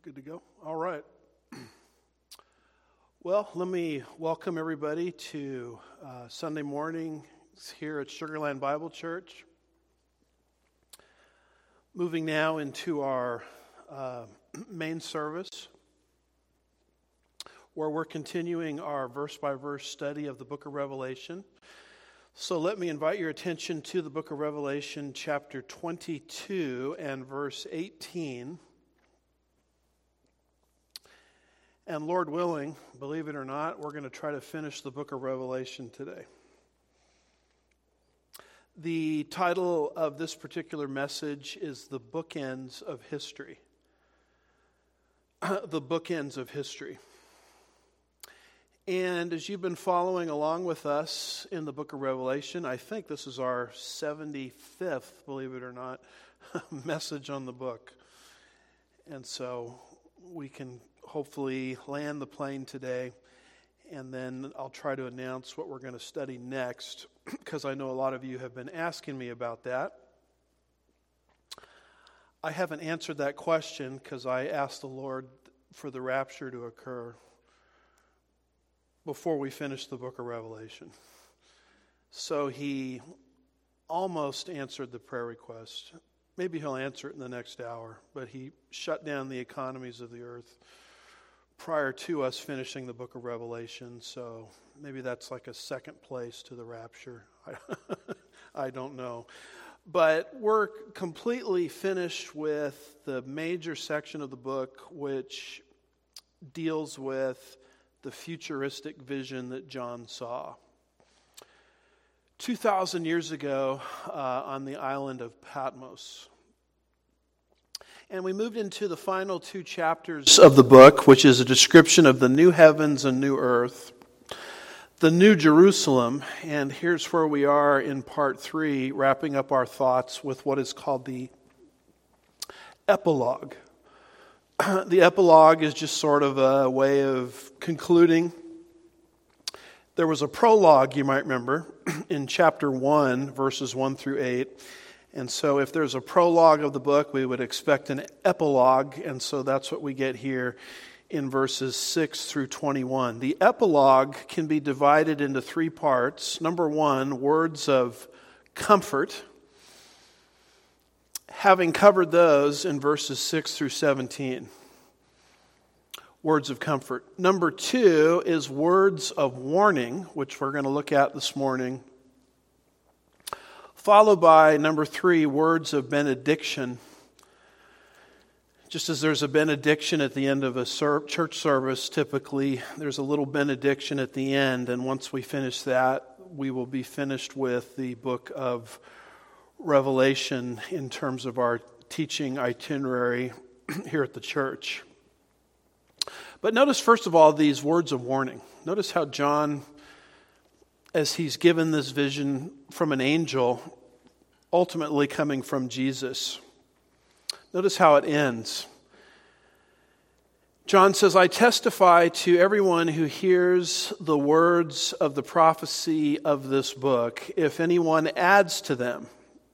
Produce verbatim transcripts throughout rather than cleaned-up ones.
Good to go? All right. Well, let me welcome everybody to uh, Sunday morning here at Sugarland Bible Church. Moving now into our uh, main service, where we're continuing our verse-by-verse study of the book of Revelation. So let me invite your attention to the book of Revelation, chapter twenty-two and verse eighteen. And Lord willing, believe it or not, we're going to try to finish the book of Revelation today. The title of this particular message is The Bookends of History. The Bookends of History. And as you've been following along with us in the book of Revelation, I think this is our seventy-fifth, believe it or not, message on the book. And so we can hopefully land the plane today, and then I'll try to announce what we're going to study next, because I know a lot of you have been asking me about that. I haven't answered that question because I asked the Lord for the rapture to occur before we finish the book of Revelation. So he almost answered the prayer request. Maybe he'll answer it in the next hour, but he shut down the economies of the earth prior to us finishing the book of Revelation, so maybe that's like a second place to the rapture. I don't know. But we're completely finished with the major section of the book, which deals with the futuristic vision that John saw. two thousand years ago uh, on the island of Patmos. And we moved into the final two chapters of the book, which is a description of the new heavens and new earth, the new Jerusalem. And here's where we are in part three, wrapping up our thoughts with what is called the epilogue. The epilogue is just sort of a way of concluding. There was a prologue, you might remember, in chapter one, verses one through eight. And so if there's a prologue of the book, we would expect an epilogue, and so that's what we get here in verses six through twenty-one. The epilogue can be divided into three parts. Number one, words of comfort. Having covered those in verses six through seventeen. Words of comfort. Number two is words of warning, which we're going to look at this morning. Followed by, number three, words of benediction. Just as there's a benediction at the end of a church service, typically, there's a little benediction at the end. And once we finish that, we will be finished with the book of Revelation in terms of our teaching itinerary here at the church. But notice, first of all, these words of warning. Notice how John, as he's given this vision from an angel, ultimately coming from Jesus. Notice how it ends. John says, I testify to everyone who hears the words of the prophecy of this book. If anyone adds to them,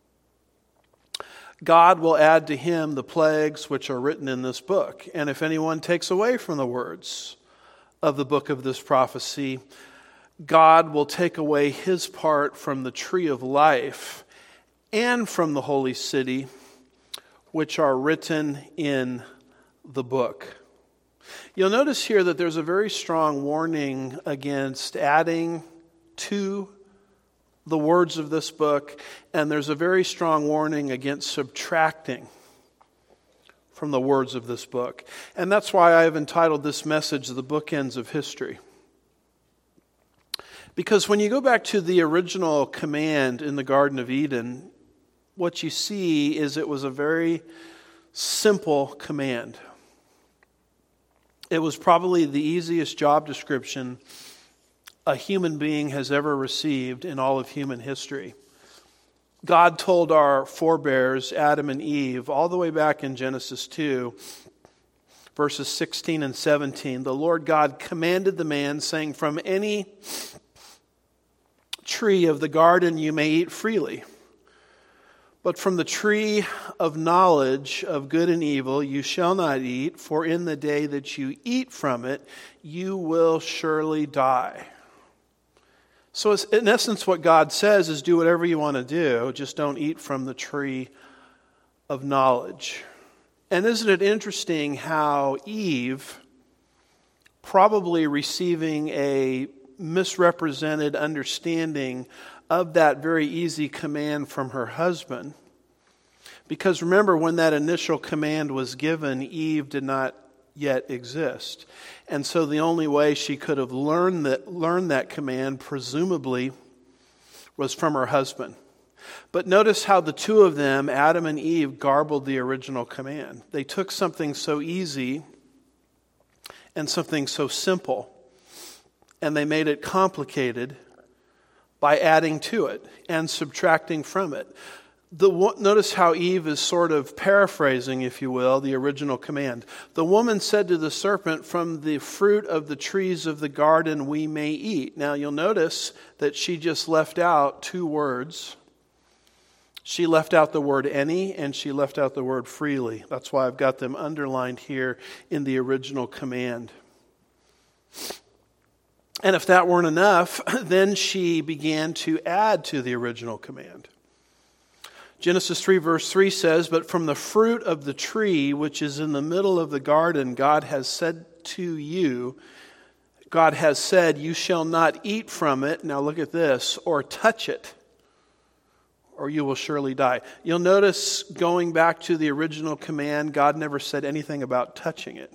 God will add to him the plagues which are written in this book. And if anyone takes away from the words of the book of this prophecy, God will take away his part from the tree of life and from the holy city, which are written in the book. You'll notice here that there's a very strong warning against adding to the words of this book, and there's a very strong warning against subtracting from the words of this book. And that's why I have entitled this message, The Bookends of History. Because when you go back to the original command in the Garden of Eden, what you see is it was a very simple command. It was probably the easiest job description a human being has ever received in all of human history. God told our forebears, Adam and Eve, all the way back in Genesis two, verses sixteen and seventeen, the Lord God commanded the man, saying, from any tree of the garden you may eat freely, But from the tree of knowledge of good and evil you shall not eat, for in the day that you eat from it, you will surely die. So it's, in essence, what God says is do whatever you want to do, just don't eat from the tree of knowledge. And isn't it interesting how Eve, probably receiving a misrepresented understanding of that very easy command from her husband, because remember, when that initial command was given, Eve did not yet exist. And so the only way she could have learned that, learned that command, presumably, was from her husband. But notice how the two of them, Adam and Eve, garbled the original command. They took something so easy and something so simple, and they made it complicated by adding to it and subtracting from it. The, notice how Eve is sort of paraphrasing, if you will, the original command. The woman said to the serpent, from the fruit of the trees of the garden we may eat. Now you'll notice that she just left out two words. She left out the word any, and she left out the word freely. That's why I've got them underlined here in the original command. And if that weren't enough, then she began to add to the original command. Genesis three verse three says, but from the fruit of the tree which is in the middle of the garden, God has said to you, God has said, you shall not eat from it, now look at this, or touch it, or you will surely die. You'll notice, going back to the original command, God never said anything about touching it.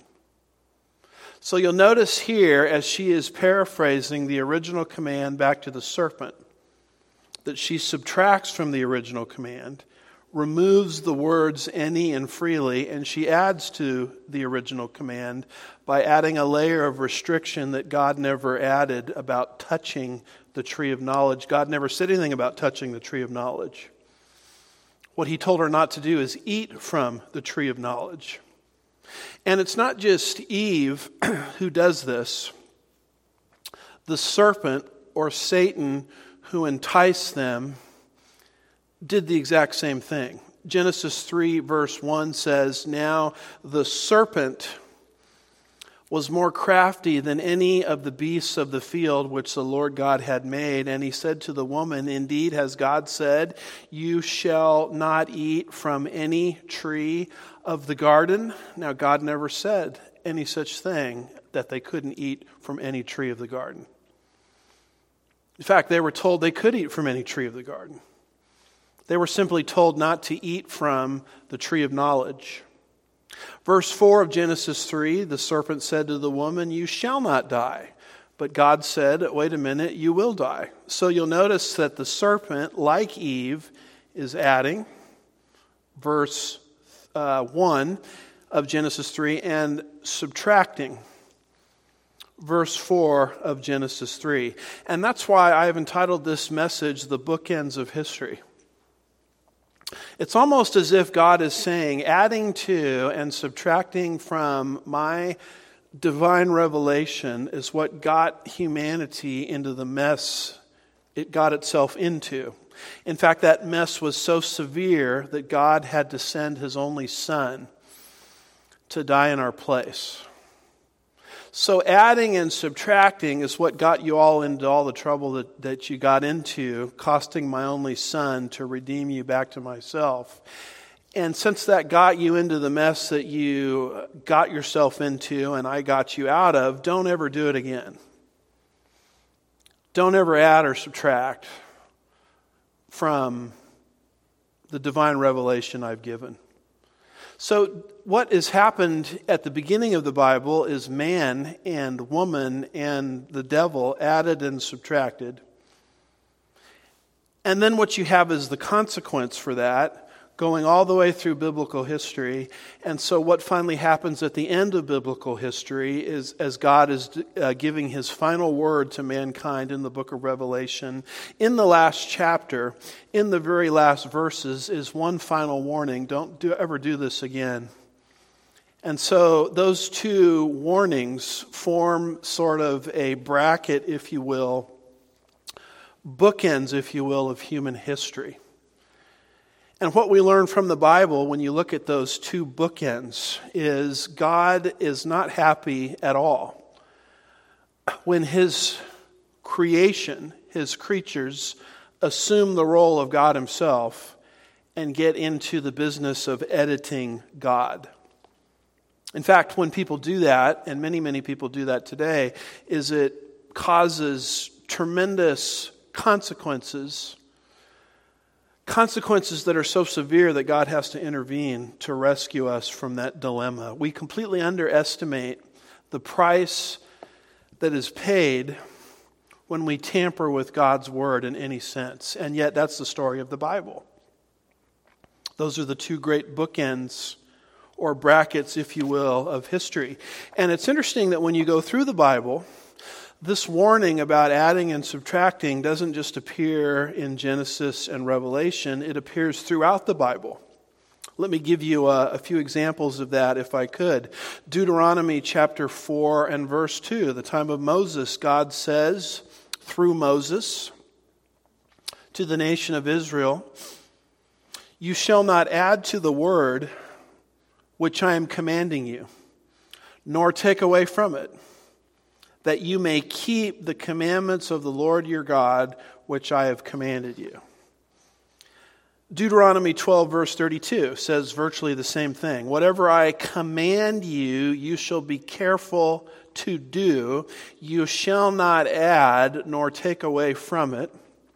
So you'll notice here, as she is paraphrasing the original command back to the serpent, that she subtracts from the original command, removes the words any and freely, and she adds to the original command by adding a layer of restriction that God never added about touching the tree of knowledge. God never said anything about touching the tree of knowledge. What he told her not to do is eat from the tree of knowledge. And it's not just Eve who does this. The serpent, or Satan, who enticed them, did the exact same thing. Genesis three verse one says, now the serpent was more crafty than any of the beasts of the field which the Lord God had made. And he said to the woman, indeed, has God said, you shall not eat from any tree of the garden? Now, God never said any such thing, that they couldn't eat from any tree of the garden. In fact, they were told they could eat from any tree of the garden. They were simply told not to eat from the tree of knowledge. Verse four of Genesis three, the serpent said to the woman, you shall not die. But God said, wait a minute, you will die. So you'll notice that the serpent, like Eve, is adding verse uh, one of Genesis three and subtracting verse four of Genesis three. And that's why I have entitled this message, The Bookends of History. It's almost as if God is saying, adding to and subtracting from my divine revelation is what got humanity into the mess it got itself into. In fact, that mess was so severe that God had to send his only son to die in our place. So adding and subtracting is what got you all into all the trouble that, that you got into, costing my only son to redeem you back to myself. And since that got you into the mess that you got yourself into and I got you out of, don't ever do it again. Don't ever add or subtract from the divine revelation I've given. So what has happened at the beginning of the Bible is man and woman and the devil added and subtracted. And then what you have is the consequence for that, going all the way through biblical history. And so what finally happens at the end of biblical history is, as God is uh, giving his final word to mankind in the book of Revelation, in the last chapter, in the very last verses, is one final warning. Don't do, ever do this again. And so those two warnings form sort of a bracket, if you will, bookends, if you will, of human history. And what we learn from the Bible when you look at those two bookends is God is not happy at all when his creation, his creatures, assume the role of God himself and get into the business of editing God. In fact, when people do that, and many, many people do that today, is it causes tremendous consequences, consequences that are so severe that God has to intervene to rescue us from that dilemma. We completely underestimate the price that is paid when we tamper with God's word in any sense. And yet that's the story of the Bible. Those are the two great bookends, or brackets, if you will, of history. And it's interesting that when you go through the Bible, this warning about adding and subtracting doesn't just appear in Genesis and Revelation, it appears throughout the Bible. Let me give you a, a few examples of that if I could. Deuteronomy chapter four and verse two, the time of Moses, God says through Moses to the nation of Israel, "You shall not add to the word which I am commanding you, nor take away from it, that you may keep the commandments of the Lord your God, which I have commanded you." Deuteronomy twelve verse thirty-two says virtually the same thing. "Whatever I command you, you shall be careful to do. You shall not add nor take away from it."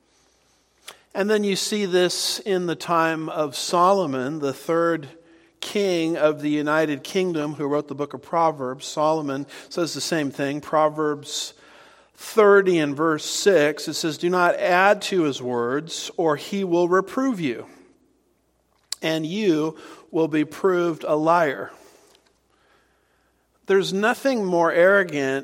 And then you see this in the time of Solomon, the third king of the United Kingdom who wrote the book of Proverbs. Solomon says the same thing. Proverbs thirty and verse six, it says, "Do not add to his words, or he will reprove you, and you will be proved a liar." There's nothing more arrogant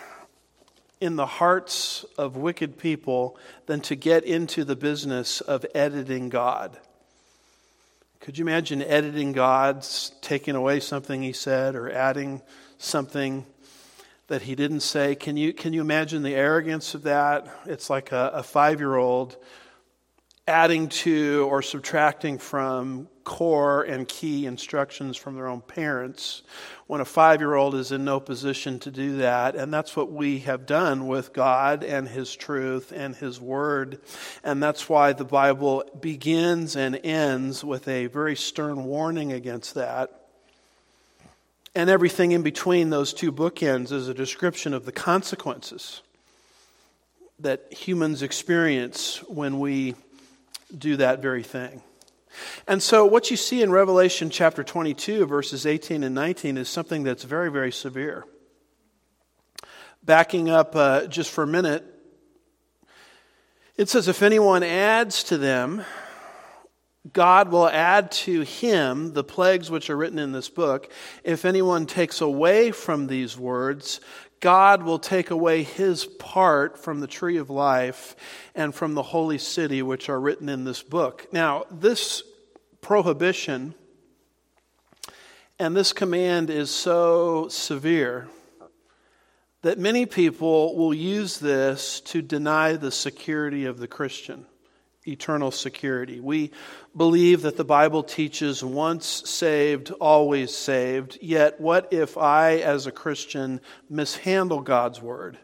in the hearts of wicked people than to get into the business of editing God. Could you imagine editing God, taking away something he said or adding something that he didn't say? Can you can you imagine the arrogance of that? It's like a, a five-year-old adding to or subtracting from core and key instructions from their own parents when a five-year-old is in no position to do that. And that's what we have done with God and his truth and his word. And that's why the Bible begins and ends with a very stern warning against that. And everything in between those two bookends is a description of the consequences that humans experience when we do that very thing. And so what you see in Revelation chapter twenty-two, verses eighteen and nineteen, is something that's very, very severe. Backing up uh, just for a minute, it says, "If anyone adds to them, God will add to him the plagues which are written in this book. If anyone takes away from these words, God will take away his part from the tree of life and from the holy city which are written in this book." Now, this prohibition and this command is so severe that many people will use this to deny the security of the Christian, eternal security. We believe that the Bible teaches once saved, always saved. Yet what if I, as a Christian, mishandle God's word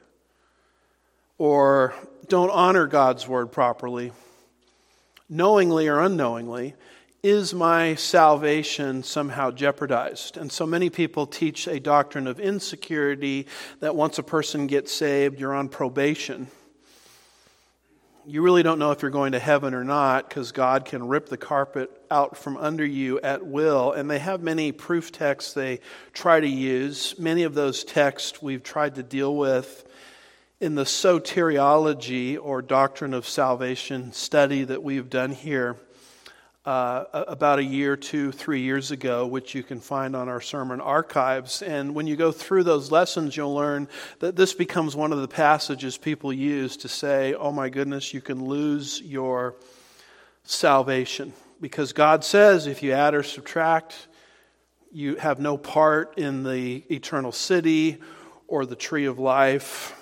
or don't honor God's word properly, knowingly or unknowingly? Is my salvation somehow jeopardized? And so many people teach a doctrine of insecurity, that once a person gets saved, you're on probation. You really don't know if you're going to heaven or not, because God can rip the carpet out from under you at will. And they have many proof texts they try to use. Many of those texts we've tried to deal with in the soteriology, or doctrine of salvation study that we've done here uh, about a year, two, three years ago, which you can find on our sermon archives. And when you go through those lessons, you'll learn that this becomes one of the passages people use to say, oh my goodness, you can lose your salvation. Because God says if you add or subtract, you have no part in the eternal city or the tree of life.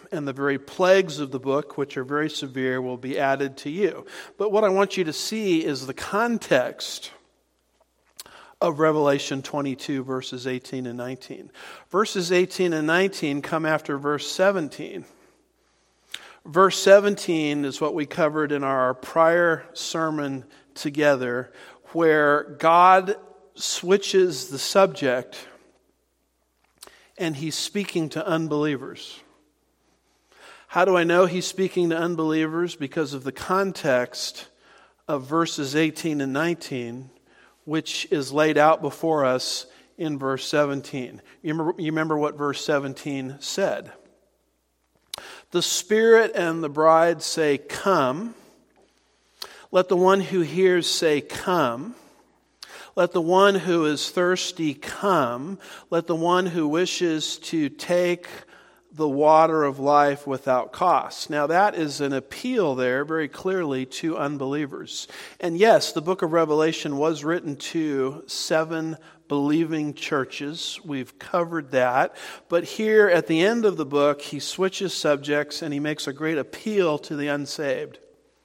and the very plagues of the book, which are very severe, will be added to you. But what I want you to see is the context of Revelation twenty-two, verses eighteen and nineteen. Verses eighteen and nineteen come after verse seventeen. Verse seventeen is what we covered in our prior sermon together, where God switches the subject and he's speaking to unbelievers. How do I know he's speaking to unbelievers? Because of the context of verses eighteen and nineteen, which is laid out before us in verse seventeen. You remember, you remember what verse seventeen said? The Spirit and the bride say, "Come." Let the one who hears say, "Come." Let the one who is thirsty come. Let the one who wishes to take the water of life without cost. Now that is an appeal there very clearly to unbelievers. And yes, the book of Revelation was written to seven believing churches. We've covered that. But here at the end of the book, he switches subjects and he makes a great appeal to the unsaved.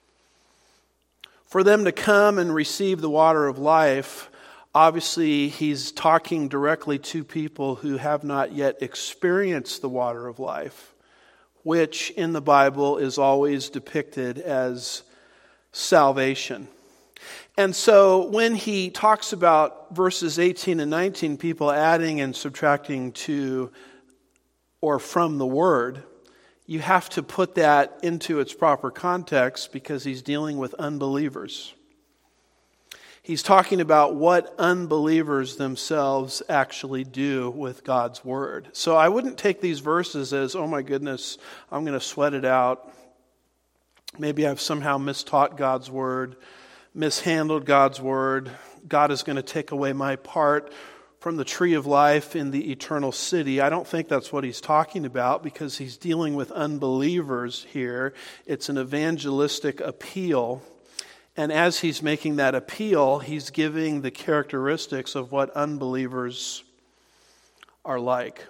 For them to come and receive the water of life, obviously he's talking directly to people who have not yet experienced the water of life, which in the Bible is always depicted as salvation. And so when he talks about verses eighteen and nineteen, people adding and subtracting to or from the word, you have to put that into its proper context because he's dealing with unbelievers. He's talking about what unbelievers themselves actually do with God's word. So I wouldn't take these verses as, oh my goodness, I'm going to sweat it out. Maybe I've somehow mistaught God's word, mishandled God's word. God is going to take away my part from the tree of life in the eternal city. I don't think that's what he's talking about because he's dealing with unbelievers here. It's an evangelistic appeal. And as he's making that appeal, he's giving the characteristics of what unbelievers are like.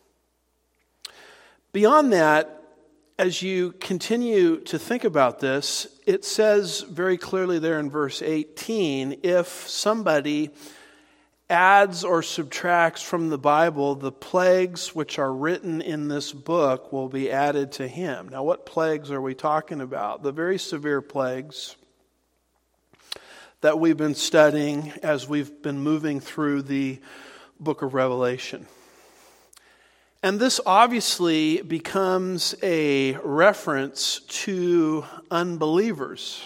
Beyond that, as you continue to think about this, it says very clearly there in verse eighteen, if somebody adds or subtracts from the Bible, the plagues which are written in this book will be added to him. Now, what plagues are we talking about? The very severe plagues that we've been studying as we've been moving through the book of Revelation. And this obviously becomes a reference to unbelievers.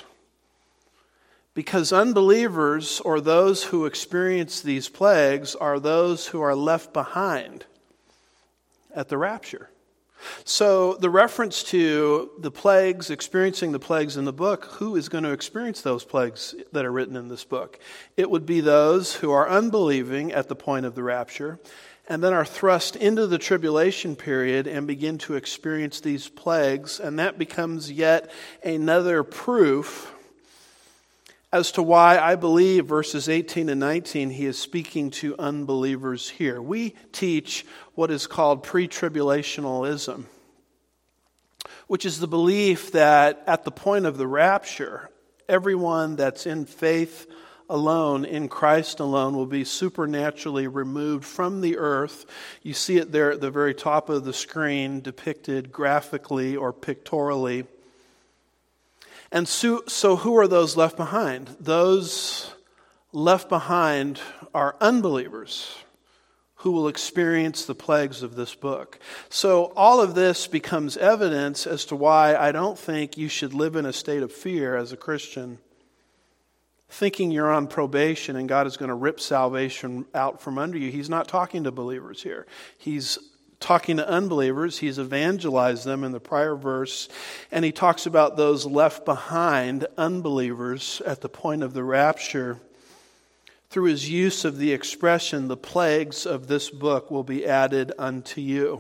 Because unbelievers, or those who experience these plagues, are those who are left behind at the rapture. So the reference to the plagues, experiencing the plagues in the book, who is going to experience those plagues that are written in this book? It would be those who are unbelieving at the point of the rapture, and then are thrust into the tribulation period and begin to experience these plagues, and that becomes yet another proof as to why I believe verses eighteen and nineteen, he is speaking to unbelievers here. We teach what is called pre-tribulationalism, which is the belief that at the point of the rapture, everyone that's in faith alone, in Christ alone, will be supernaturally removed from the earth. You see it there at the very top of the screen, depicted graphically or pictorially. And so, so who are those left behind? Those left behind are unbelievers who will experience the plagues of this book. So all of this becomes evidence as to why I don't think you should live in a state of fear as a Christian, thinking you're on probation and God is going to rip salvation out from under you. He's not talking to believers here. He's talking to unbelievers. He's evangelized them in the prior verse, and he talks about those left behind, unbelievers, at the point of the rapture through his use of the expression, the plagues of this book will be added unto you.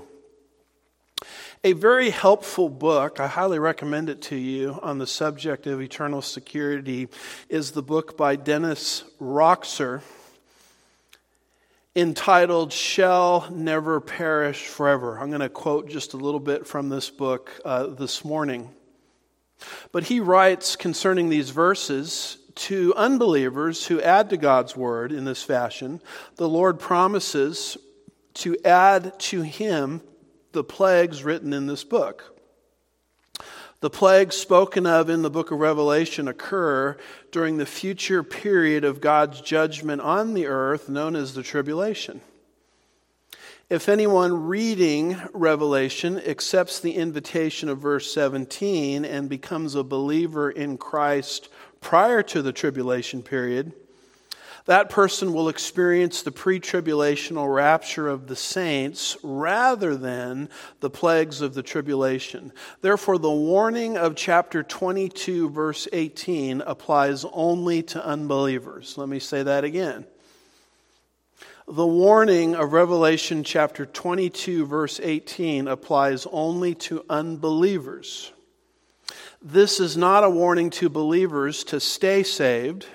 A very helpful book, I highly recommend it to you, on the subject of eternal security is the book by Dennis Roxer. entitled, Shall Never Perish Forever. I'm going to quote just a little bit from this book uh, this morning. But he writes concerning these verses, to unbelievers who add to God's word in this fashion, the Lord promises to add to him the plagues written in this book. The plagues spoken of in the book of Revelation occur during the future period of God's judgment on the earth known as the tribulation. If anyone reading Revelation accepts the invitation of verse seventeen and becomes a believer in Christ prior to the tribulation period, that person will experience the pre-tribulational rapture of the saints rather than the plagues of the tribulation. Therefore, the warning of chapter twenty-two, verse eighteen applies only to unbelievers. Let me say that again. The warning of Revelation chapter twenty-two, verse eighteen applies only to unbelievers. This is not a warning to believers to stay saved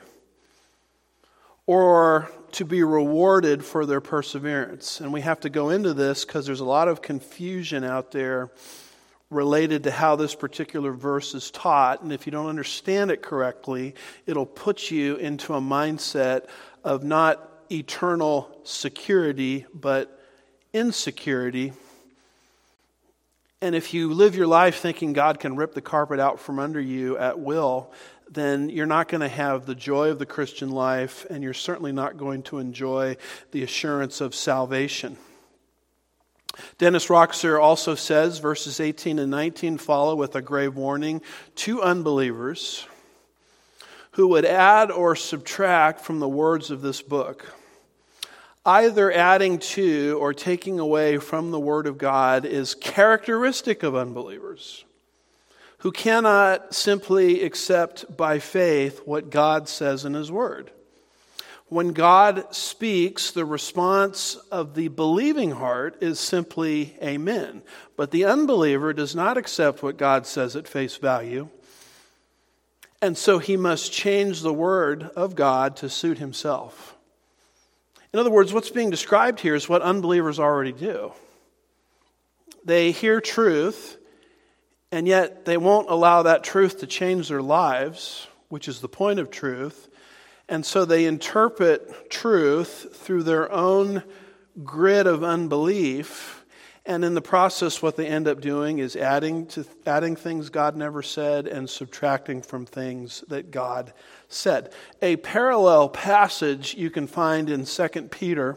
or to be rewarded for their perseverance. And we have to go into this because there's a lot of confusion out there related to how this particular verse is taught. And if you don't understand it correctly, it'll put you into a mindset of not eternal security, but insecurity. And if you live your life thinking God can rip the carpet out from under you at will, then you're not going to have the joy of the Christian life, and you're certainly not going to enjoy the assurance of salvation. Dennis Roxer also says, verses eighteen and nineteen follow with a grave warning to unbelievers who would add or subtract from the words of this book. Either adding to or taking away from the Word of God is characteristic of unbelievers who cannot simply accept by faith what God says in His Word. When God speaks, the response of the believing heart is simply amen. But the unbeliever does not accept what God says at face value, and so he must change the Word of God to suit himself. In other words, what's being described here is what unbelievers already do. They hear truth, and yet they won't allow that truth to change their lives, which is the point of truth. And so they interpret truth through their own grid of unbelief. And in the process, what they end up doing is adding to adding things God never said and subtracting from things that God said. A parallel passage you can find in Second Peter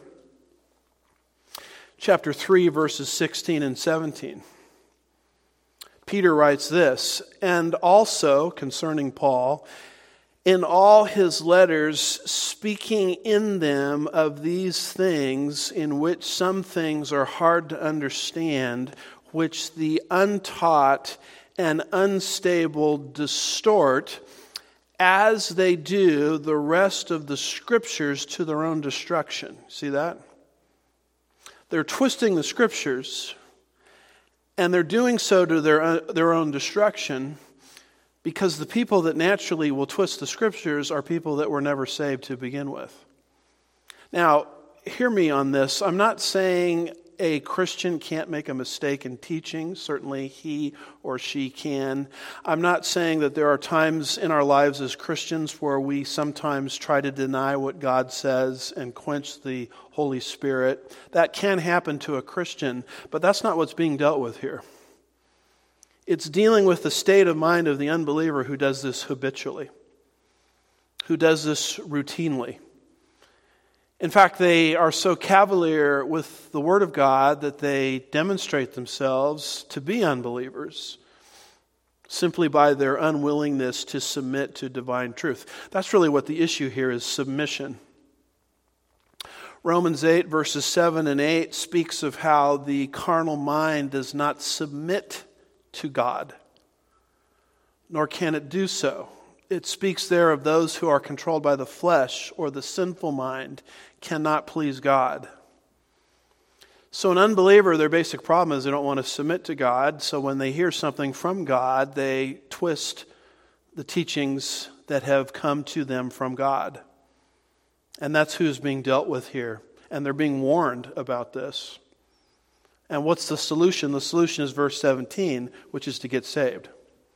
chapter three, verses sixteen and seventeen. Peter writes this, and also concerning Paul, in all his letters, speaking in them of these things, in which some things are hard to understand, which the untaught and unstable distort, as they do the rest of the Scriptures to their own destruction. See that? They're twisting the Scriptures, and they're doing so to their, their own destruction, because the people that naturally will twist the Scriptures are people that were never saved to begin with. Now, hear me on this. I'm not saying a Christian can't make a mistake in teaching. Certainly he or she can. I'm not saying that there are times in our lives as Christians where we sometimes try to deny what God says and quench the Holy Spirit. That can happen to a Christian, but that's not what's being dealt with here. It's dealing with the state of mind of the unbeliever who does this habitually, who does this routinely. In fact, they are so cavalier with the Word of God that they demonstrate themselves to be unbelievers simply by their unwillingness to submit to divine truth. That's really what the issue here is, submission. Romans eight, verses seven and eight speaks of how the carnal mind does not submit to God, nor can it do so. It speaks there of those who are controlled by the flesh or the sinful mind cannot please God. So an unbeliever, their basic problem is they don't want to submit to God, so when they hear something from God, they twist the teachings that have come to them from God. And that's who's being dealt with here. and they're being warned about this. And what's the solution? The solution is verse seventeen, which is to get saved.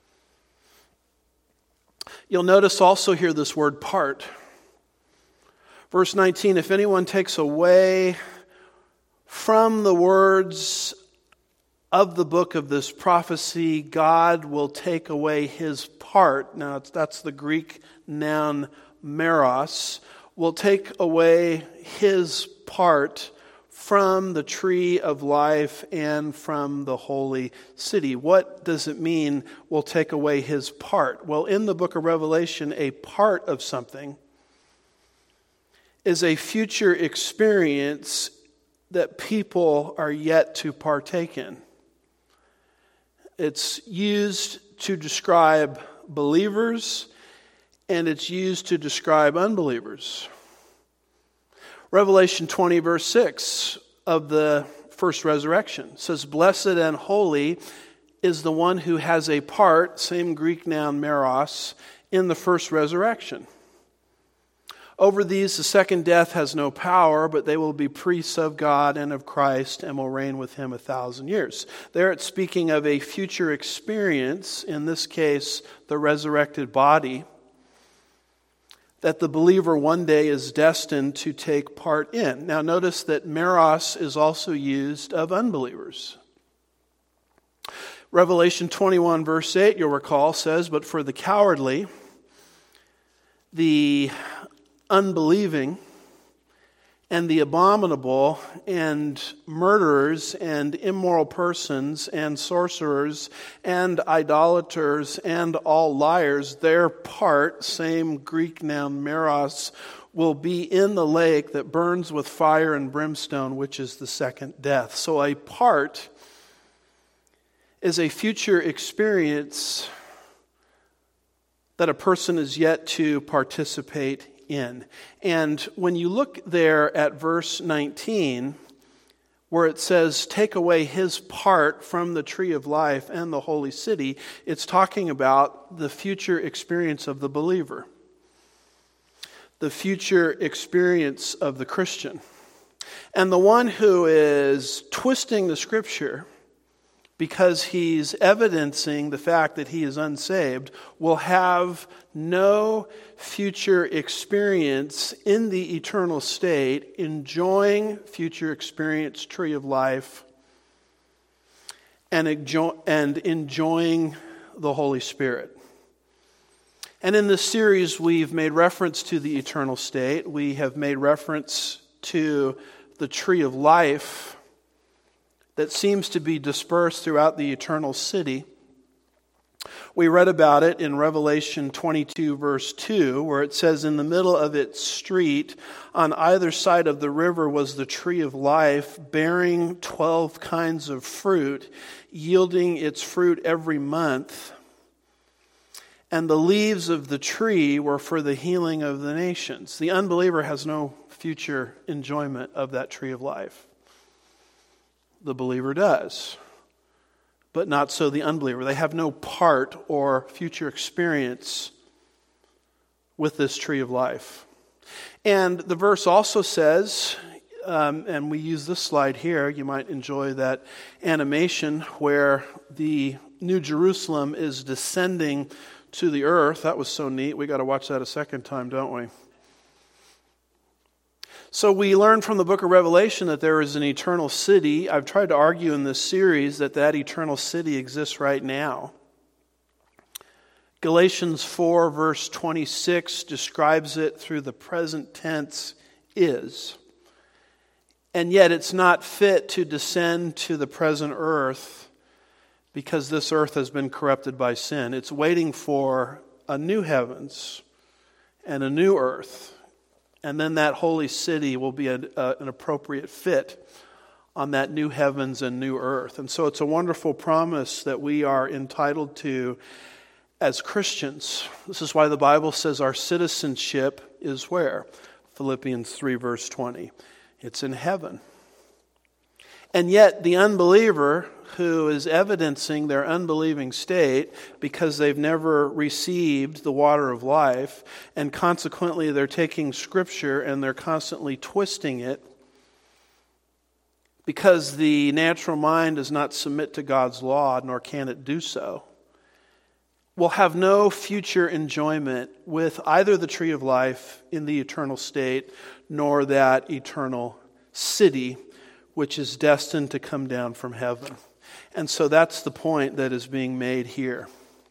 You'll notice also here this word part. Verse nineteen, if anyone takes away from the words of the book of this prophecy, God will take away his part. Now, it's, that's the Greek noun meros. Will take away his part from the tree of life and from the holy city. What does it mean, will take away his part? Well, in the book of Revelation, a part of something is a future experience that people are yet to partake in. It's used to describe believers, and it's used to describe unbelievers. Revelation twenty, verse six of the first resurrection says, blessed and holy is the one who has a part, same Greek noun meros, in the first resurrection. Over these the second death has no power, but they will be priests of God and of Christ and will reign with him a thousand years. There it's speaking of a future experience, in this case the resurrected body, that the believer one day is destined to take part in. Now notice that meros is also used of unbelievers. Revelation twenty-one verse eight, you'll recall, says, but for the cowardly, the unbelieving, and the abominable, and murderers, and immoral persons, and sorcerers, and idolaters, and all liars, their part, same Greek noun meros, will be in the lake that burns with fire and brimstone, which is the second death. So a part is a future experience that a person is yet to participate in. And when you look there at verse nineteen, where it says, take away his part from the tree of life and the holy city, it's talking about the future experience of the believer, the future experience of the Christian. And the one who is twisting the scripture because he's evidencing the fact that he is unsaved will have no future experience in the eternal state, enjoying future experience, tree of life, and, enjoy, and enjoying the Holy Spirit. And in this series, we've made reference to the eternal state. We have made reference to the tree of life that seems to be dispersed throughout the eternal city. We read about it in Revelation twenty-two, verse two, where it says, in the middle of its street, on either side of the river was the tree of life, bearing twelve kinds of fruit, yielding its fruit every month. And the leaves of the tree were for the healing of the nations. The unbeliever has no future enjoyment of that tree of life. The believer does, but not so the unbeliever. They have no part or future experience with this tree of life. And the verse also says, um, and we use this slide here, you might enjoy that animation where the New Jerusalem is descending to the earth. That was so neat. We got to watch that a second time, don't we? So we learn from the book of Revelation that there is an eternal city. I've tried to argue in this series that that eternal city exists right now. Galatians four verse twenty-six describes it through the present tense is. And yet it's not fit to descend to the present earth because this earth has been corrupted by sin. It's waiting for a new heavens and a new earth. And then that holy city will be a, a, an appropriate fit on that new heavens and new earth. And so it's a wonderful promise that we are entitled to as Christians. This is why the Bible says our citizenship is where? Philippians three verse twenty. It's in heaven. And yet the unbeliever who is evidencing their unbelieving state because they've never received the water of life, and consequently they're taking Scripture and they're constantly twisting it because the natural mind does not submit to God's law, nor can it do so, will have no future enjoyment with either the tree of life in the eternal state, nor that eternal city, which is destined to come down from heaven. And so that's the point that is being made here.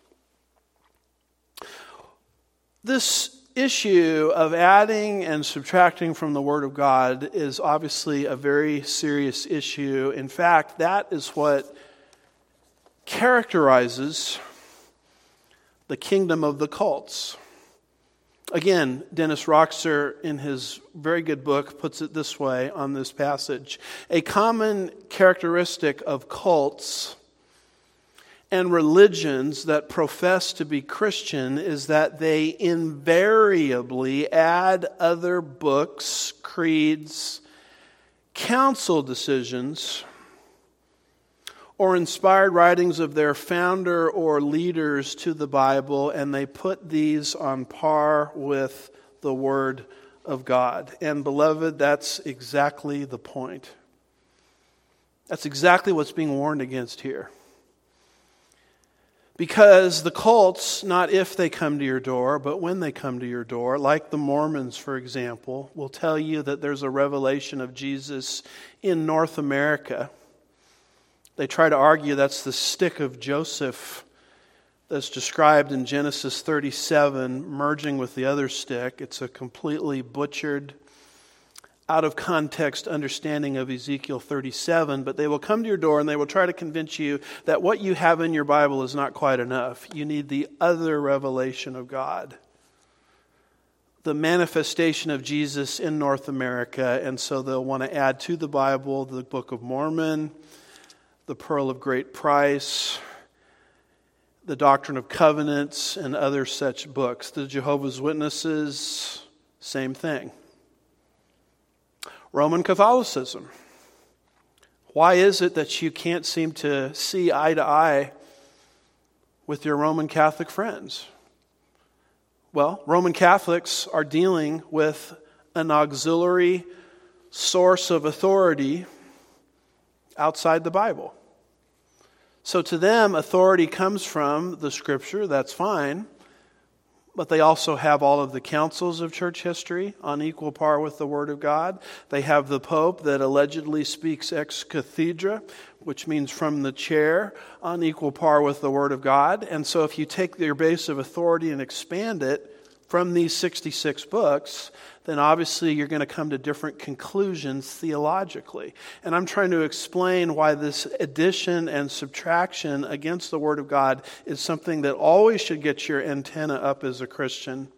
This issue of adding and subtracting from the Word of God is obviously a very serious issue. In fact, that is what characterizes the kingdom of the cults. Again, Dennis Roxer, in his very good book, puts it this way on this passage. A common characteristic of cults and religions that profess to be Christian is that they invariably add other books, creeds, council decisions, or inspired writings of their founder or leaders to the Bible, and they put these on par with the Word of God. And beloved, that's exactly the point. That's exactly what's being warned against here. Because the cults, not if they come to your door, but when they come to your door, like the Mormons, for example, will tell you that there's a revelation of Jesus in North America. They try to argue that's the stick of Joseph that's described in Genesis thirty-seven, merging with the other stick. It's a completely butchered, out of context understanding of Ezekiel thirty-seven, but they will come to your door and they will try to convince you that what you have in your Bible is not quite enough. You need the other revelation of God, the manifestation of Jesus in North America, and so they'll want to add to the Bible the Book of Mormon, the Pearl of Great Price, the Doctrine of Covenants, and other such books. The Jehovah's Witnesses, same thing. Roman Catholicism. Why is it that you can't seem to see eye to eye with your Roman Catholic friends? Well, Roman Catholics are dealing with an auxiliary source of authority outside the Bible. So to them, authority comes from the Scripture, that's fine, but they also have all of the councils of church history on equal par with the Word of God. They have the Pope that allegedly speaks ex cathedra, which means from the chair, on equal par with the Word of God. And so if you take your base of authority and expand it from these sixty-six books, then obviously you're going to come to different conclusions theologically. And I'm trying to explain why this addition and subtraction against the Word of God is something that always should get your antenna up as a Christian.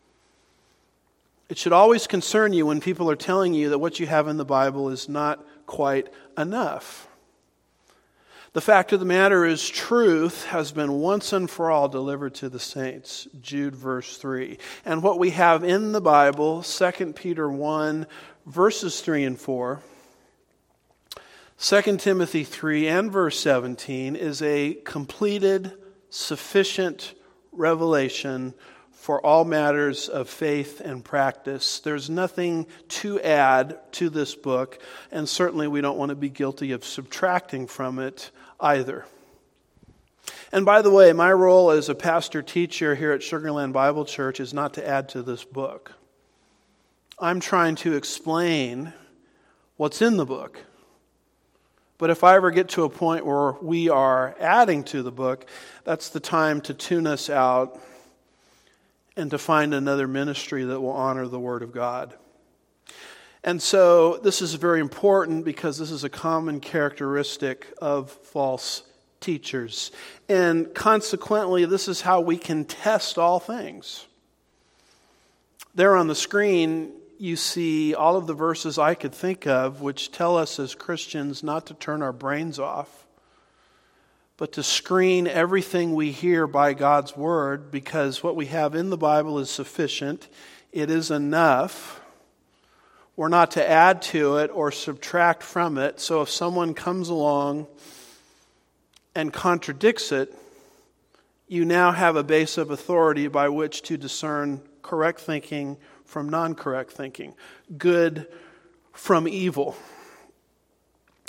It should always concern you when people are telling you that what you have in the Bible is not quite enough. The fact of the matter is, truth has been once and for all delivered to the saints. Jude verse three. And what we have in the Bible, Second Peter one, verses three and four, Second Timothy three and verse seventeen, is a completed, sufficient revelation for all matters of faith and practice. There's nothing to add to this book, and certainly we don't want to be guilty of subtracting from it either. And by the way, my role as a pastor-teacher here at Sugar Land Bible Church is not to add to this book. I'm trying to explain what's in the book. But if I ever get to a point where we are adding to the book, that's the time to tune us out and to find another ministry that will honor the Word of God. And so this is very important because this is a common characteristic of false teachers. And consequently, this is how we can test all things. There on the screen, you see all of the verses I could think of which tell us as Christians not to turn our brains off, but to screen everything we hear by God's Word, because what we have in the Bible is sufficient. It is enough. We're not to add to it or subtract from it. So if someone comes along and contradicts it, you now have a base of authority by which to discern correct thinking from non-correct thinking, good from evil.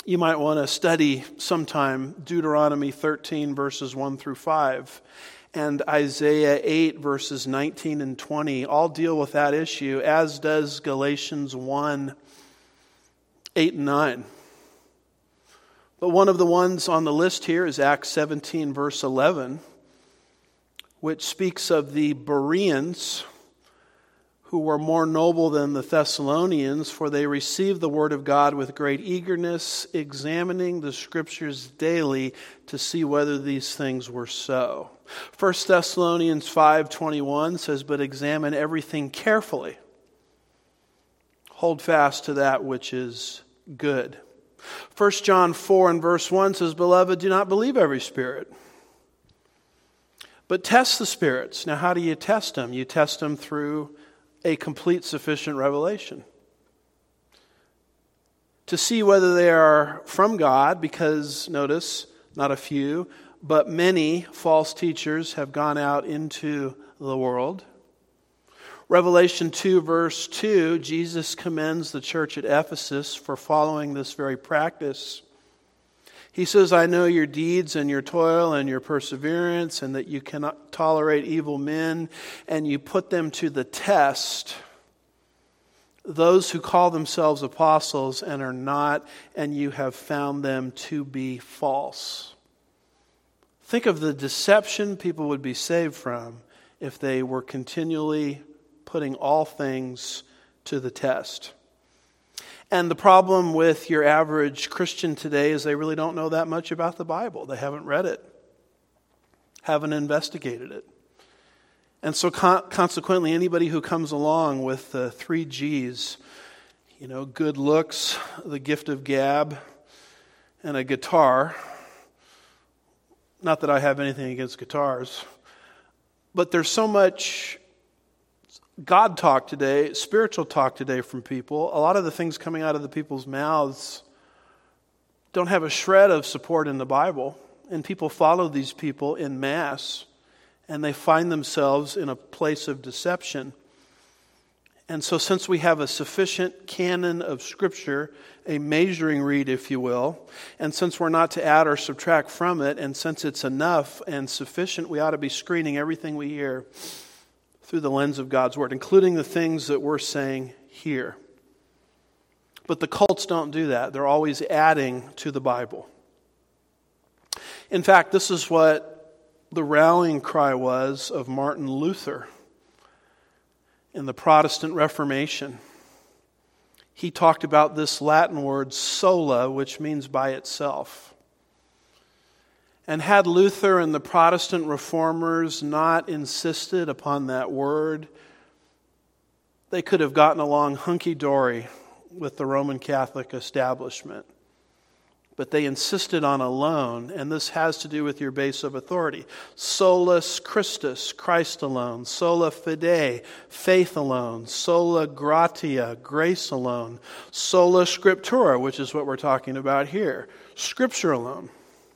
You might want to study sometime Deuteronomy thirteen, verses one through five, and Isaiah eight, verses nineteen and twenty. All deal with that issue, as does Galatians one, eight and nine. But one of the ones on the list here is Acts seventeen, verse eleven, which speaks of the Bereans, who were more noble than the Thessalonians, for they received the word of God with great eagerness, examining the scriptures daily to see whether these things were so. First Thessalonians five twenty-one says, but examine everything carefully. Hold fast to that which is good. First John four and verse one says, beloved, do not believe every spirit, but test the spirits. Now, how do you test them? You test them through a complete, sufficient revelation. To see whether they are from God, because, notice, not a few, but many false teachers have gone out into the world. Revelation two, verse two, Jesus commends the church at Ephesus for following this very practice. He says, I know your deeds and your toil and your perseverance, and that you cannot tolerate evil men, and you put them to the test. Those who call themselves apostles and are not, and you have found them to be false. Think of the deception people would be saved from if they were continually putting all things to the test. And the problem with your average Christian today is they really don't know that much about the Bible. They haven't read it, haven't investigated it. And so con- consequently, anybody who comes along with the three G's, you know, good looks, the gift of gab, and a guitar, not that I have anything against guitars, but there's so much God talk today, spiritual talk today from people. A lot of the things coming out of the people's mouths don't have a shred of support in the Bible. And people follow these people in mass, and they find themselves in a place of deception. And so since we have a sufficient canon of Scripture, a measuring reed, if you will, and since we're not to add or subtract from it, and since it's enough and sufficient, we ought to be screening everything we hear through the lens of God's Word, including the things that we're saying here. But the cults don't do that. They're always adding to the Bible. In fact, this is what the rallying cry was of Martin Luther in the Protestant Reformation. He talked about this Latin word sola, which means by itself. And had Luther and the Protestant reformers not insisted upon that word, they could have gotten along hunky-dory with the Roman Catholic establishment. But they insisted on alone, and this has to do with your base of authority. Solus Christus, Christ alone. Sola fide, faith alone. Sola gratia, grace alone. Sola scriptura, which is what we're talking about here. Scripture alone.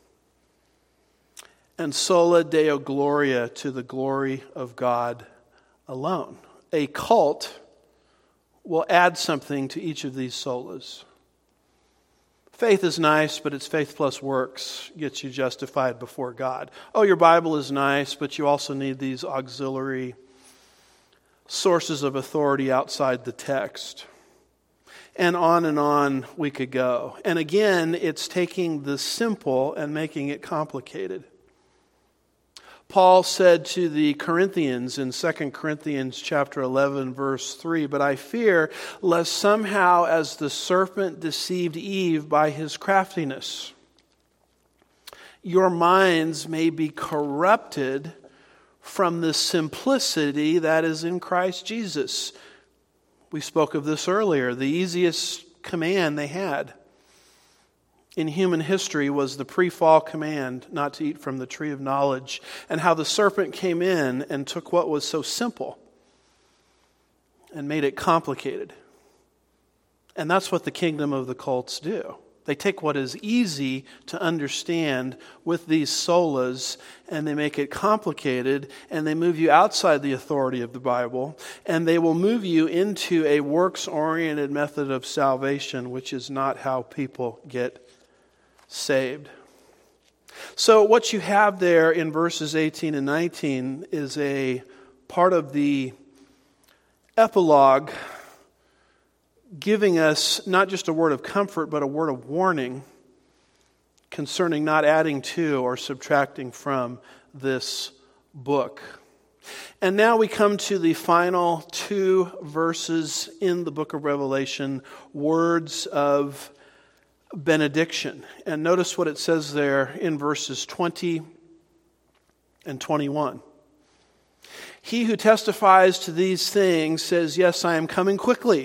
And sola Deo Gloria, to the glory of God alone. A cult will add something to each of these solas. Faith is nice, but it's faith plus works gets you justified before God. Oh, your Bible is nice, but you also need these auxiliary sources of authority outside the text. And on and on we could go. And again, it's taking the simple and making it complicated. Paul said to the Corinthians in Second Corinthians chapter eleven, verse three, but I fear lest somehow as the serpent deceived Eve by his craftiness, your minds may be corrupted from the simplicity that is in Christ Jesus. We spoke of this earlier. The easiest command they had in human history was the pre-fall command not to eat from the tree of knowledge, and how the serpent came in and took what was so simple and made it complicated. And that's what the kingdom of the cults do. They take what is easy to understand with these solas, and they make it complicated, and they move you outside the authority of the Bible, and they will move you into a works-oriented method of salvation, which is not how people get saved. So what you have there in verses eighteen and nineteen is a part of the epilogue giving us not just a word of comfort, but a word of warning concerning not adding to or subtracting from this book. And now we come to the final two verses in the book of Revelation, words of benediction. And notice what it says there in verses twenty and twenty-one. He who testifies to these things says, "Yes, I am coming quickly.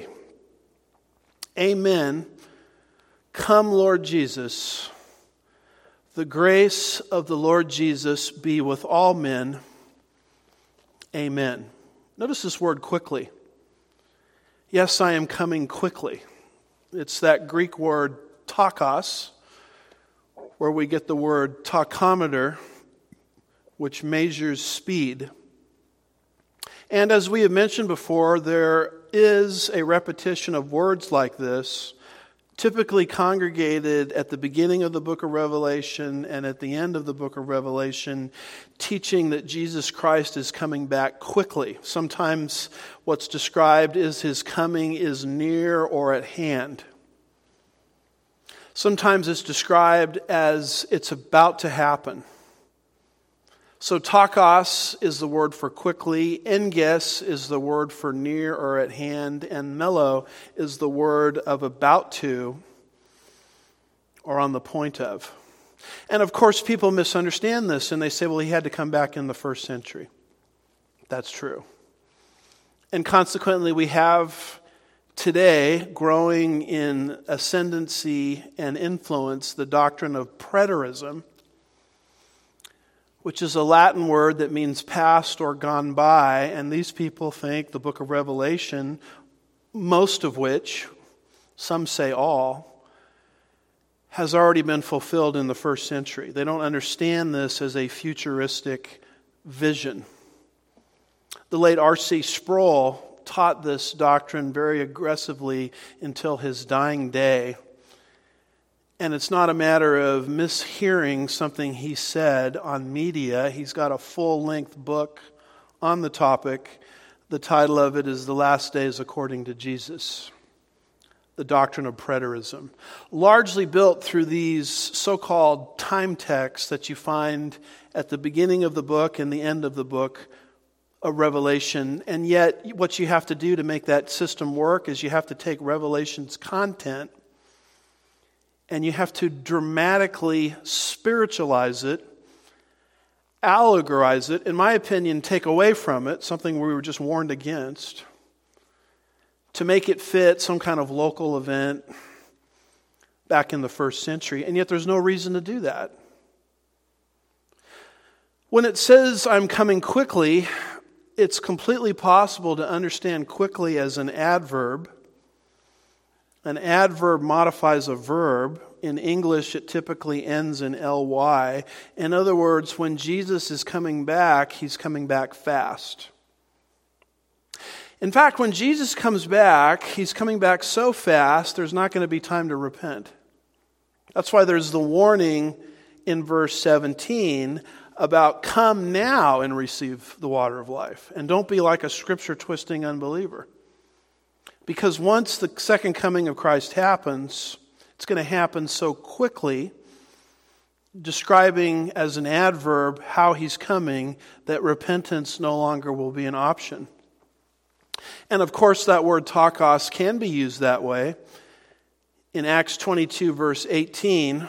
Amen. Come, Lord Jesus. The grace of the Lord Jesus be with all men. Amen." Notice this word quickly. Yes, I am coming quickly. It's that Greek word takos, where we get the word tachometer, which measures speed. And as we have mentioned before, there is a repetition of words like this, typically congregated at the beginning of the book of Revelation and at the end of the book of Revelation, teaching that Jesus Christ is coming back quickly. Sometimes what's described is his coming is near or at hand. Sometimes it's described as it's about to happen. So takos is the word for quickly, enges is the word for near or at hand, and melo is the word of about to or on the point of. And of course people misunderstand this and they say, well, he had to come back in the first century. That's true. And consequently we have today growing in ascendancy and influence the doctrine of preterism, which is a Latin word that means past or gone by, and these people think the book of Revelation, most of which, some say all, has already been fulfilled in the first century. They don't understand this as a futuristic vision. The late R C Sproul taught this doctrine very aggressively until his dying day. And it's not a matter of mishearing something he said on media. He's got a full-length book on the topic. The title of it is The Last Days According to Jesus, the Doctrine of Preterism. Largely built through these so-called time texts that you find at the beginning of the book and the end of the book of Revelation. And yet what you have to do to make that system work is you have to take Revelation's content and you have to dramatically spiritualize it, allegorize it, in my opinion, take away from it, something we were just warned against, to make it fit some kind of local event back in the first century. And yet there's no reason to do that. When it says, "I'm coming quickly," it's completely possible to understand quickly as an adverb. An adverb modifies a verb. In English, it typically ends in ly. In other words, when Jesus is coming back, he's coming back fast. In fact, when Jesus comes back, he's coming back so fast, there's not going to be time to repent. That's why there's the warning in verse seventeen about come now and receive the water of life. And don't be like a scripture-twisting unbeliever. Because once the second coming of Christ happens, it's going to happen so quickly, describing as an adverb how he's coming, that repentance no longer will be an option. And of course that word takos can be used that way. In Acts twenty-two verse eighteen,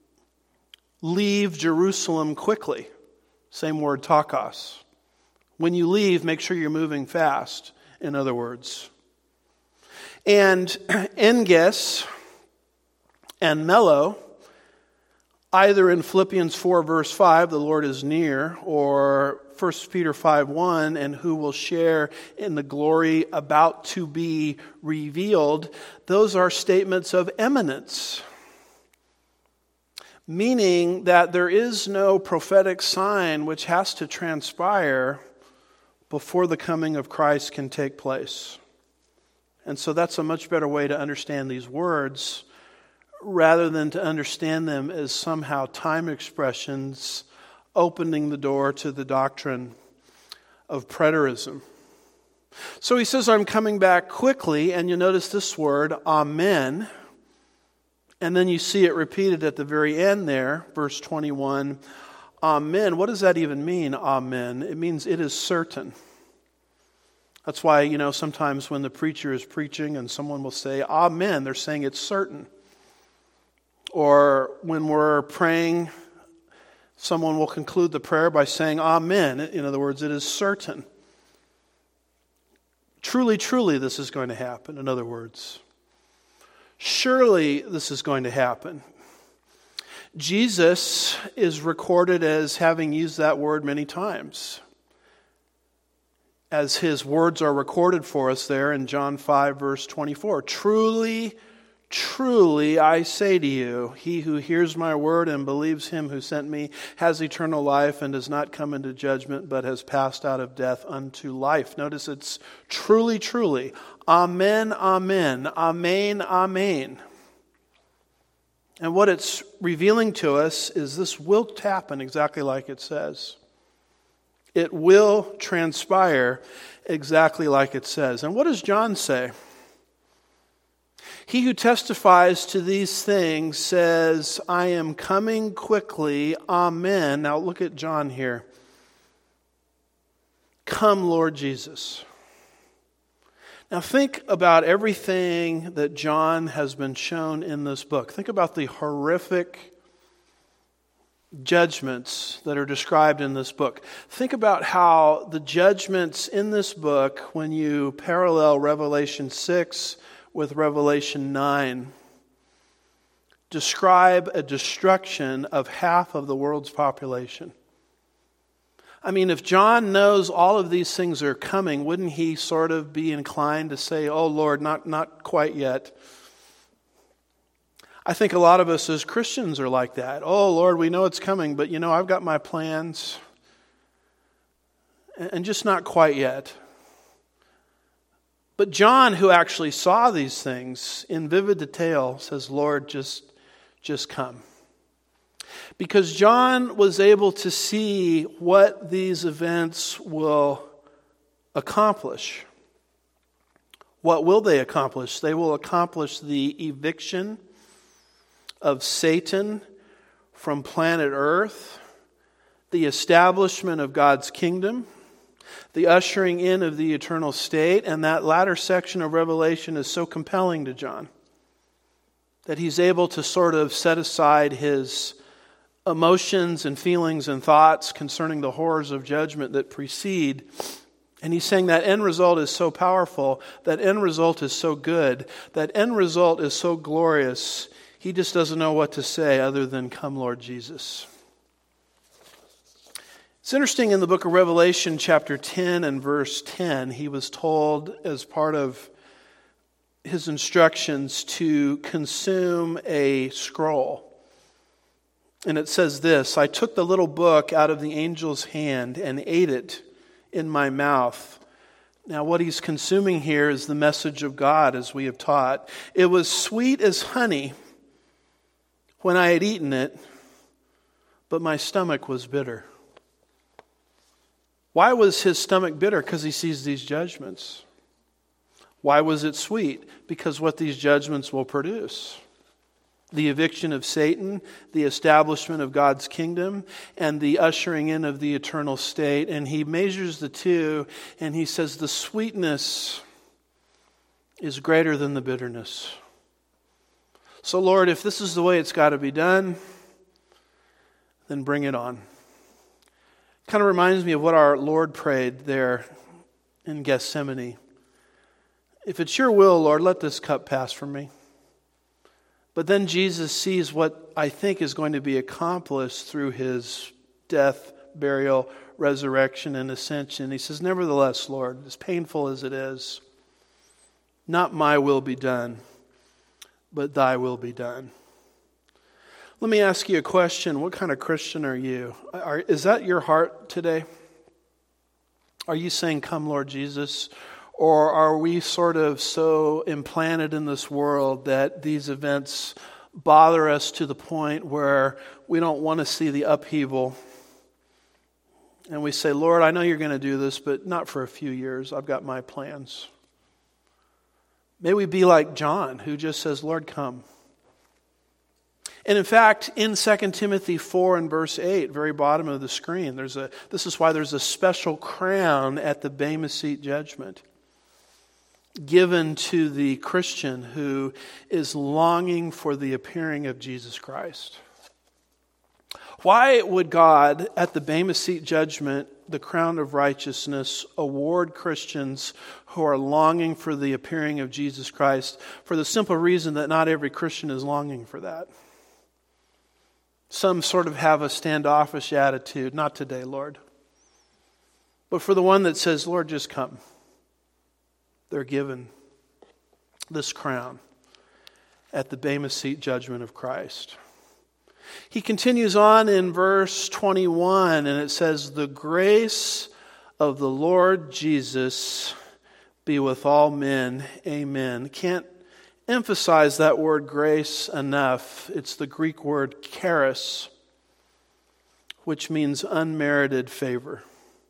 leave Jerusalem quickly. Same word, takos. When you leave, make sure you're moving fast, in other words. And enges and melo, either in Philippians four verse five, the Lord is near, or First Peter five one, and who will share in the glory about to be revealed, those are statements of imminence. Meaning that there is no prophetic sign which has to transpire before the coming of Christ can take place. And so that's a much better way to understand these words rather than to understand them as somehow time expressions opening the door to the doctrine of preterism. So he says, I'm coming back quickly, and you notice this word, amen, and then you see it repeated at the very end there, verse twenty-one, amen. What does that even mean, amen? It means it is certain. That's why, you know, sometimes when the preacher is preaching and someone will say, amen, they're saying it's certain. Or when we're praying, someone will conclude the prayer by saying, amen. In other words, it is certain. Truly, truly, this is going to happen, in other words. Surely this is going to happen. Jesus is recorded as having used that word many times, as his words are recorded for us there in John five, verse twenty-four. Truly, truly, I say to you, he who hears my word and believes him who sent me has eternal life and does not come into judgment, but has passed out of death unto life. Notice it's truly, truly. Amen, amen, amen, amen. And what it's revealing to us is this will happen exactly like it says. It will transpire exactly like it says. And what does John say? He who testifies to these things says, I am coming quickly. Amen. Now look at John here. Come, Lord Jesus. Now think about everything that John has been shown in this book. Think about the horrific judgments that are described in this book. Think about how the judgments in this book, when you parallel Revelation six with Revelation nine, describe a destruction of half of the world's population. I mean, if John knows all of these things are coming, wouldn't he sort of be inclined to say, oh Lord, not, not quite yet? I think a lot of us as Christians are like that. Oh Lord, we know it's coming, but you know, I've got my plans, and just not quite yet. But John, who actually saw these things in vivid detail, says, Lord, just, just come. Because John was able to see what these events will accomplish. What will they accomplish? They will accomplish the eviction of Satan from planet Earth, the establishment of God's kingdom, the ushering in of the eternal state, and that latter section of Revelation is so compelling to John that he's able to sort of set aside his emotions and feelings and thoughts concerning the horrors of judgment that precede. And he's saying that end result is so powerful, that end result is so good, that end result is so glorious, he just doesn't know what to say other than, come, Lord Jesus. It's interesting, in the book of Revelation, chapter ten and verse ten, he was told as part of his instructions to consume a scroll. And it says this, I took the little book out of the angel's hand and ate it in my mouth. Now what he's consuming here is the message of God, as we have taught. It was sweet as honey when I had eaten it, but my stomach was bitter. Why was his stomach bitter? Because he sees these judgments. Why was it sweet? Because what these judgments will produce. The eviction of Satan, the establishment of God's kingdom, and the ushering in of the eternal state. And he measures the two, and he says the sweetness is greater than the bitterness. So Lord, if this is the way it's got to be done, then bring it on. Kind of reminds me of what our Lord prayed there in Gethsemane. If it's your will, Lord, let this cup pass from me. But then Jesus sees what I think is going to be accomplished through his death, burial, resurrection, and ascension. He says, nevertheless, Lord, as painful as it is, not my will be done, but thy will be done. Let me ask you a question. What kind of Christian are you? Are, is that your heart today? Are you saying, come, Lord Jesus? Or are we sort of so implanted in this world that these events bother us to the point where we don't want to see the upheaval. And we say, Lord, I know you're going to do this, but not for a few years. I've got my plans. May we be like John, who just says, Lord, come. And in fact, in Second Timothy four and verse eight, very bottom of the screen, there's a. this is why there's a special crown at the Bema Seat judgment given to the Christian who is longing for the appearing of Jesus Christ. Why would God, at the Bema Seat judgment, the crown of righteousness, award Christians who are longing for the appearing of Jesus Christ? For the simple reason that not every Christian is longing for that. Some sort of have a standoffish attitude. Not today, Lord. But for the one that says, Lord, just come, they're given this crown at the Bema Seat judgment of Christ. He continues on in verse twenty-one, and it says, the grace of the Lord Jesus be with all men. Amen. Can't emphasize that word grace enough. It's the Greek word charis, which means unmerited favor.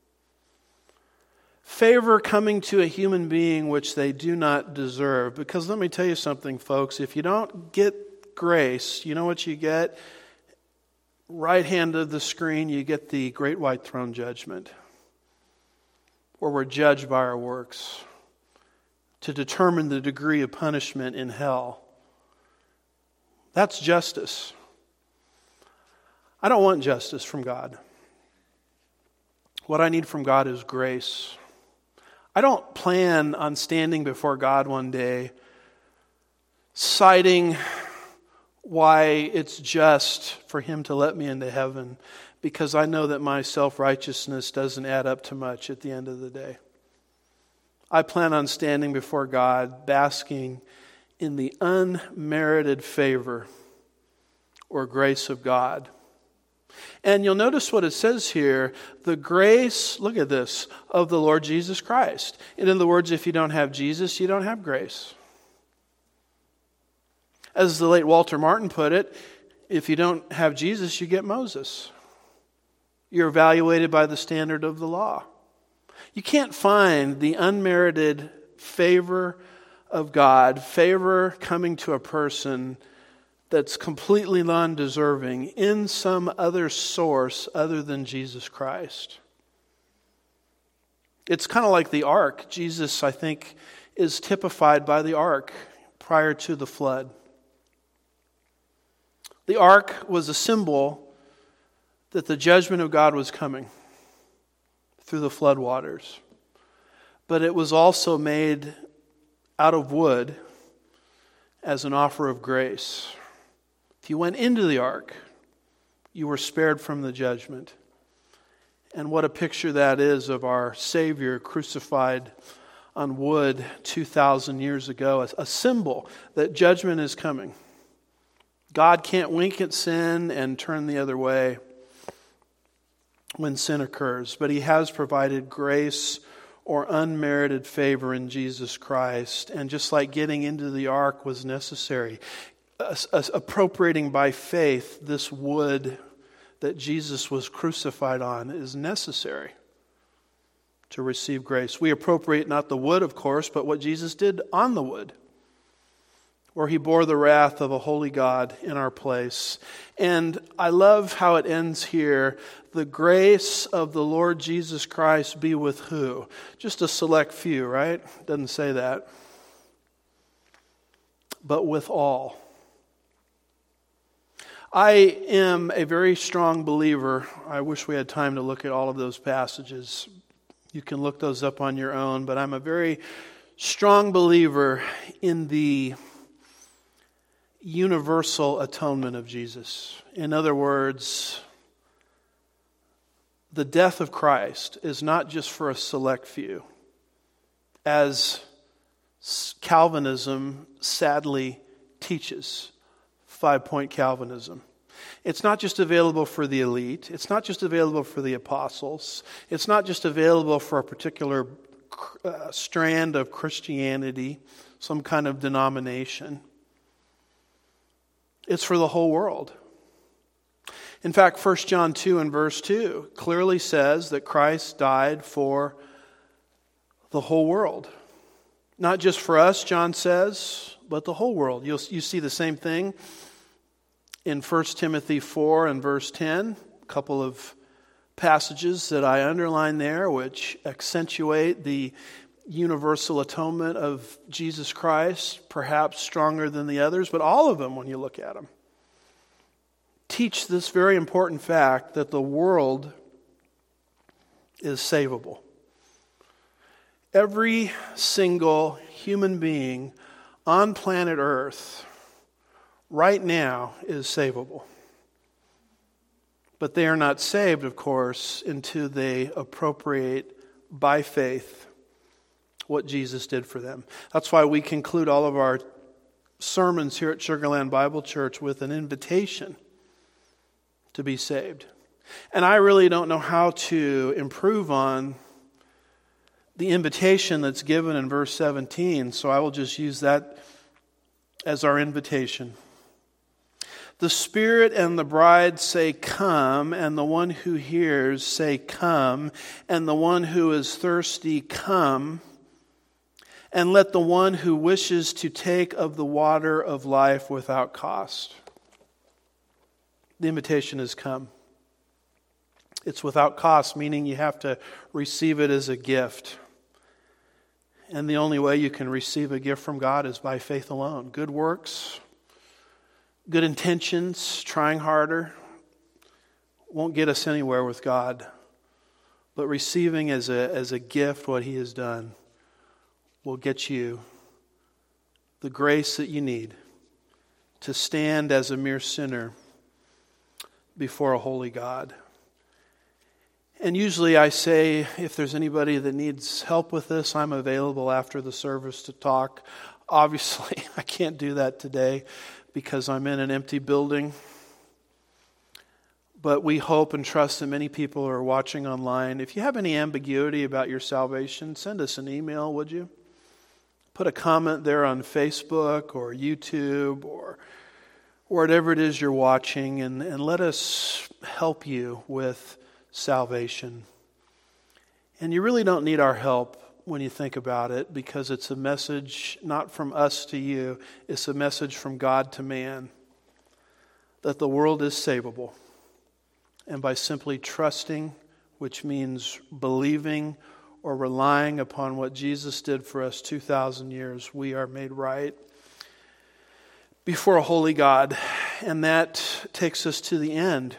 Favor coming to a human being which they do not deserve. Because let me tell you something, folks. If you don't get grace, you know what you get? Right hand of the screen, you get the great white throne judgment, where we're judged by our works to determine the degree of punishment in hell. That's justice. I don't want justice from God. What I need from God is grace. I don't plan on standing before God one day citing why it's just for Him to let me into heaven, because I know that my self-righteousness doesn't add up to much at the end of the day. I plan on standing before God, basking in the unmerited favor or grace of God. And you'll notice what it says here, the grace, look at this, of the Lord Jesus Christ. And in other words, if you don't have Jesus, you don't have grace. As the late Walter Martin put it, if you don't have Jesus, you get Moses. You're evaluated by the standard of the law. You can't find the unmerited favor of God, favor coming to a person that's completely non-deserving in some other source other than Jesus Christ. It's kind of like the ark. Jesus, I think, is typified by the ark prior to the flood. The ark was a symbol that the judgment of God was coming through the flood waters. But it was also made out of wood as an offer of grace. If you went into the ark, you were spared from the judgment. And what a picture that is of our Savior crucified on wood two thousand years ago. A symbol that judgment is coming. God can't wink at sin and turn the other way when sin occurs. But He has provided grace or unmerited favor in Jesus Christ. And just like getting into the ark was necessary, appropriating by faith this wood that Jesus was crucified on is necessary to receive grace. We appropriate not the wood, of course, but what Jesus did on the wood, where He bore the wrath of a holy God in our place. And I love how it ends here. The grace of the Lord Jesus Christ be with who? Just a select few, right? Doesn't say that. But with all. I am a very strong believer. I wish we had time to look at all of those passages. You can look those up on your own, but I'm a very strong believer in the universal atonement of Jesus. In other words, the death of Christ is not just for a select few, as Calvinism sadly teaches. Five-point Calvinism. It's not just available for the elite. It's not just available for the apostles. It's not just available for a particular uh, strand of Christianity, some kind of denomination. It's for the whole world. In fact, First John two and verse two clearly says that Christ died for the whole world. Not just for us, John says, but the whole world. You'll, you see the same thing in First Timothy four and verse ten, a couple of passages that I underline there which accentuate the universal atonement of Jesus Christ, perhaps stronger than the others, but all of them, when you look at them, teach this very important fact that the world is savable. Every single human being on planet Earth right now is savable. But they are not saved, of course, until they appropriate by faith what Jesus did for them. That's why we conclude all of our sermons here at Sugar Land Bible Church with an invitation to be saved. And I really don't know how to improve on the invitation that's given in verse seventeen, so I will just use that as our invitation. The Spirit and the bride say, "Come," and the one who hears say, "Come," and the one who is thirsty, "Come," and let the one who wishes to take of the water of life without cost. The invitation is come. It's without cost, meaning you have to receive it as a gift. And the only way you can receive a gift from God is by faith alone. Good works, good intentions, trying harder, won't get us anywhere with God. But receiving as a, as a gift what He has done will get you the grace that you need to stand as a mere sinner before a holy God. And usually I say, if there's anybody that needs help with this, I'm available after the service to talk. Obviously, I can't do that today because I'm in an empty building. But we hope and trust that many people are watching online. If you have any ambiguity about your salvation, send us an email, would you? Put a comment there on Facebook or YouTube or whatever it is you're watching, and, and let us help you with salvation. And you really don't need our help when you think about it, because it's a message not from us to you, it's a message from God to man, that the world is savable. And by simply trusting, which means believing or relying upon what Jesus did for us two thousand years, we are made right before a holy God. And that takes us to the end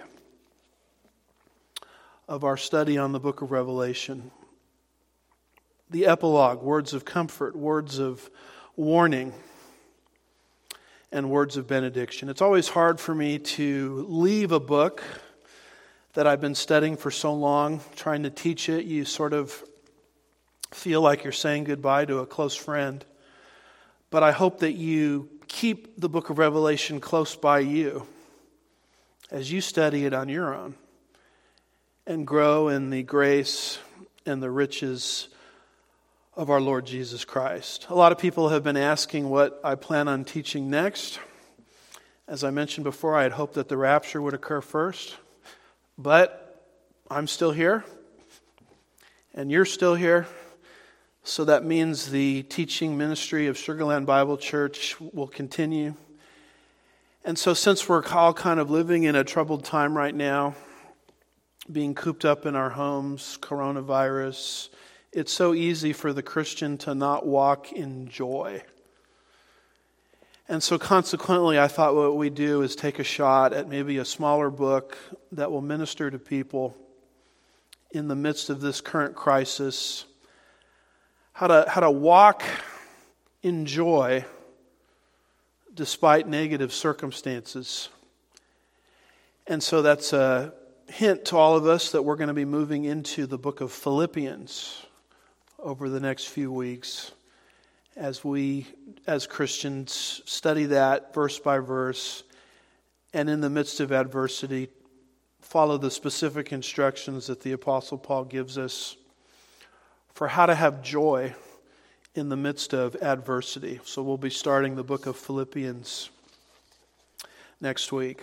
of our study on the book of Revelation. The epilogue, words of comfort, words of warning, and words of benediction. It's always hard for me to leave a book that I've been studying for so long, trying to teach it. You sort of feel like you're saying goodbye to a close friend. But I hope that you keep the book of Revelation close by you as you study it on your own and grow in the grace and the riches of our Lord Jesus Christ. A lot of people have been asking what I plan on teaching next. As I mentioned before, I had hoped that the rapture would occur first, but I'm still here, and you're still here, so that means the teaching ministry of Sugar Land Bible Church will continue. And so since we're all kind of living in a troubled time right now, being cooped up in our homes, coronavirus, it's so easy for the Christian to not walk in joy. And so consequently, I thought what we do is take a shot at maybe a smaller book that will minister to people in the midst of this current crisis, how to, how to walk in joy despite negative circumstances. And so that's a hint to all of us that we're going to be moving into the book of Philippians over the next few weeks as we, as Christians, study that verse by verse, and in the midst of adversity, follow the specific instructions that the Apostle Paul gives us for how to have joy in the midst of adversity. So we'll be starting the book of Philippians next week.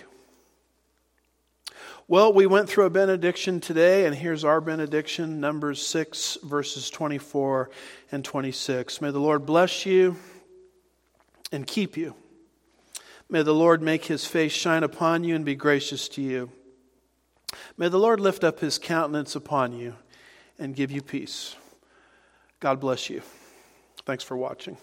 Well, we went through a benediction today, and here's our benediction, Numbers six, verses twenty-four and twenty-six. May the Lord bless you and keep you. May the Lord make his face shine upon you and be gracious to you. May the Lord lift up his countenance upon you and give you peace. God bless you. Thanks for watching.